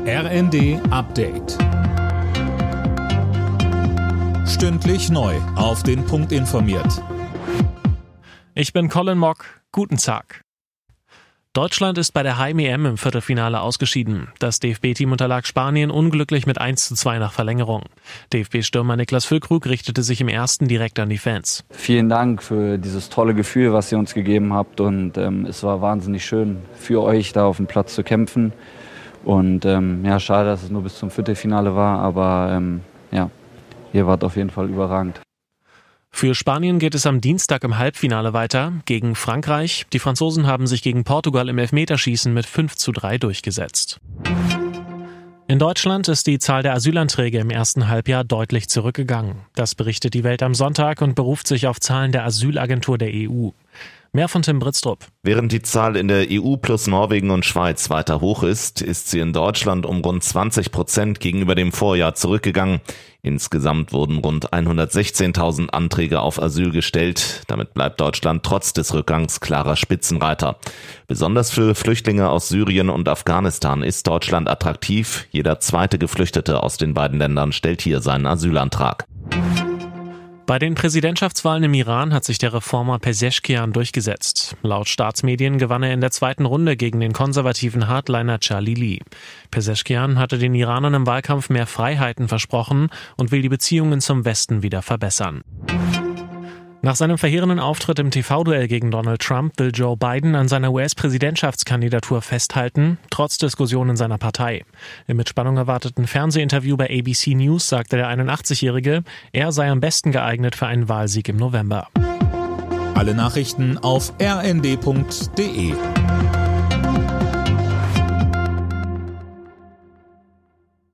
RND Update. Stündlich neu auf den Punkt informiert. Ich bin Colin Mock. Guten Tag. Deutschland ist bei der Heim-EM im Viertelfinale ausgeschieden. Das DFB-Team unterlag Spanien unglücklich mit 1:2 nach Verlängerung. DFB-Stürmer Niklas Füllkrug richtete sich im ersten direkt an die Fans. Vielen Dank für dieses tolle Gefühl, was ihr uns gegeben habt. Und es war wahnsinnig schön für euch, da auf dem Platz zu kämpfen. Und schade, dass es nur bis zum Viertelfinale war. Aber ihr wart auf jeden Fall überragend. Für Spanien geht es am Dienstag im Halbfinale weiter gegen Frankreich. Die Franzosen haben sich gegen Portugal im Elfmeterschießen mit 5:3 durchgesetzt. In Deutschland ist die Zahl der Asylanträge im ersten Halbjahr deutlich zurückgegangen. Das berichtet die Welt am Sonntag und beruft sich auf Zahlen der Asylagentur der EU. Mehr von Tim Britztrup. Während die Zahl in der EU plus Norwegen und Schweiz weiter hoch ist sie in Deutschland um rund 20% gegenüber dem Vorjahr zurückgegangen. Insgesamt wurden rund 116.000 Anträge auf Asyl gestellt. Damit bleibt Deutschland trotz des Rückgangs klarer Spitzenreiter. Besonders für Flüchtlinge aus Syrien und Afghanistan ist Deutschland attraktiv. Jeder zweite Geflüchtete aus den beiden Ländern stellt hier seinen Asylantrag. Bei den Präsidentschaftswahlen im Iran hat sich der Reformer Pezeshkian durchgesetzt. Laut Staatsmedien gewann er in der zweiten Runde gegen den konservativen Hardliner Jalili. Pezeshkian hatte den Iranern im Wahlkampf mehr Freiheiten versprochen und will die Beziehungen zum Westen wieder verbessern. Nach seinem verheerenden Auftritt im TV-Duell gegen Donald Trump will Joe Biden an seiner US-Präsidentschaftskandidatur festhalten, trotz Diskussionen in seiner Partei. Im mit Spannung erwarteten Fernsehinterview bei ABC News sagte der 81-Jährige, er sei am besten geeignet für einen Wahlsieg im November. Alle Nachrichten auf rnd.de.